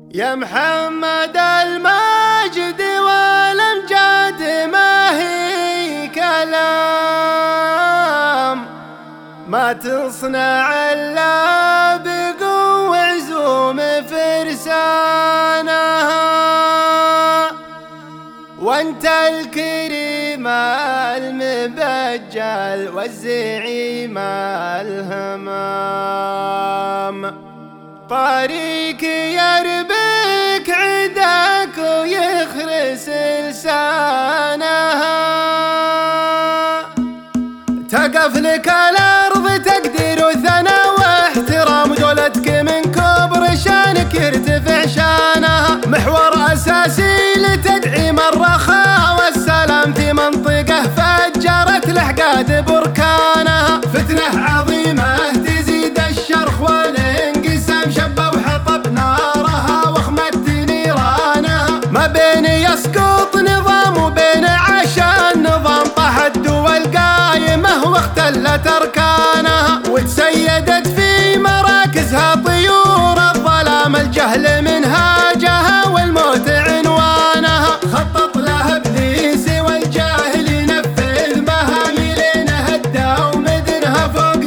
يا محمد الماجد والامجاد ما هي كلام، ما تصنع الا بقوة عزوم فرسانها، وانت الكريم المبجل والزعيم الهمام. طريق يربك عداك ويخرس لسانها، تقف لك الارض تقدير وثنا واحترام، دولتك من كبر شانك يرتفع شانها. محور اساسي لتدعيم الرخاء والسلام في منطقه فجرت الاحقاد بركانها. فتنه عظيمه تزيد الشرخ والانقسام، شبه وحطب نارها واخمد نيرانها. ما بين يسقط نظام وبين عشان نظام، طاح الدول قايمه واختلت اركانها، وتسيدت في مراكزها طيور الظلام. الجهل منهاجها والموت عنوانها، خطط لها ابليس والجاهل ينفذ مهاميلينه هدى ومدنها فوق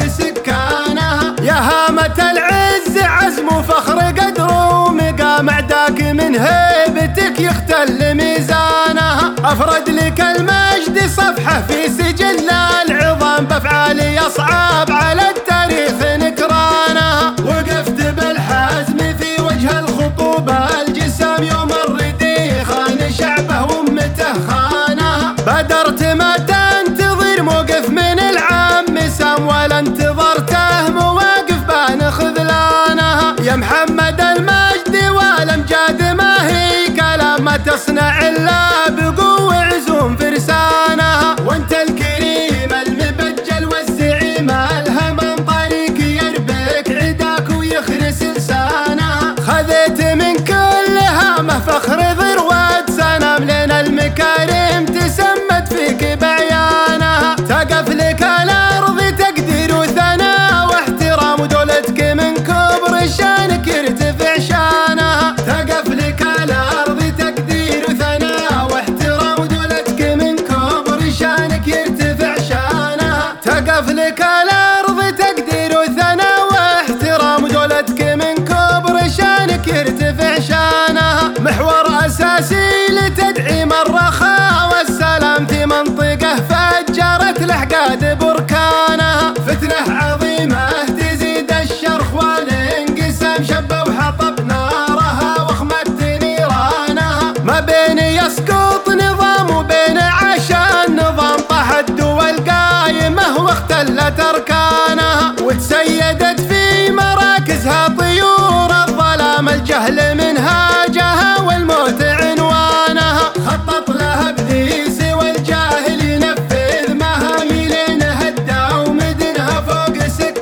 سكانها. يا هامة العز عزم وفخر قدر ومقام، اعداك من هيبتك يختل ميزانها. افرد لك المجد صفحه في سجل العظام، بافعال يصعب على التاريخ نكرانها. وقفت بالحزم في وجه الخطوبه الجسام، يوم الردي خان شعبه وامته خانها. بادرت ما تنتظر موقف من العام سام، ولا انتظرته مواقف بان خذلانها. يا محمد المجد والامجاد ما هي كلام، ما تصنع الا بقوة عزوم فرسانها. وانت الكريم المبجل والزعيم الهمام، طريق يربك عداك ويخرس لسانها. خذيت من كل هامه فخر ذروة سنام، لنا المكارم تسمت فيك بعيانها. تقف لك الارض تقدير وثنا واحترام، ودولتك من كبر شانك يرتفع شانها. تقف لك الارض تقدير وثنا واحترام، ودولتك من كبر شانك يرتفع شانها. تقف لك الارض تقدير وثنا واحترام، ودولتك من كبر شانك يرتفع شانها. محور اساسي لتدعيم الرخاء والسلام في منطقه فجرت الاحقاد بركانها. فتنه عظيمه تزيد الشرخ والانقسام، شبه وحطب نارها واخمد نيرانها. ما بين يسقط نظام وبين عشان نظام، طاح الدول قايمه واختلت اركانها، وتسيدت في مراكزها طيور الظلام. الجهل منهاجها والموت عنوانها، خطط لها ابليس والجاهل ينفذ مهاميلينه هدى ومدنها فوق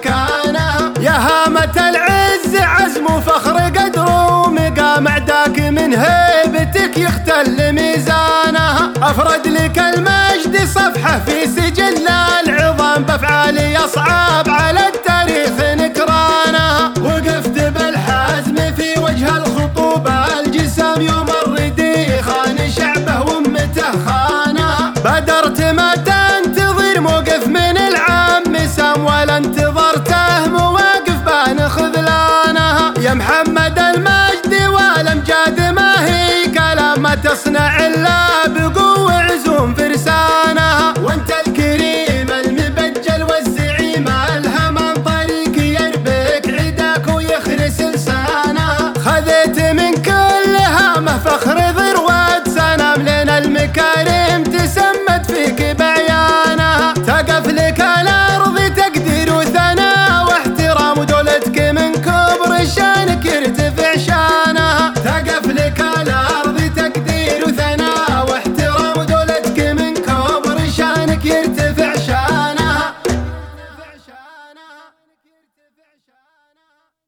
سكانها. يا هامة العز عزم وفخر قدر ومقام، اعداك من هيبتك يختل ميزانها. افرد لك المجد صفحه في سجل العظام، بافعال يصعب على التاريخ نكرانها. وقفت بالحزم في وجه الخطوبه الجسام، يوم الردي خان شعبه وامته خانها. بادرت ما تنتظر موقف من العام سام، ولا انتظرته مواقف بان خذلانها. يا محمد المجد والامجاد ما هي كلام، ما تصنع الا بقوة عزوم فرسان.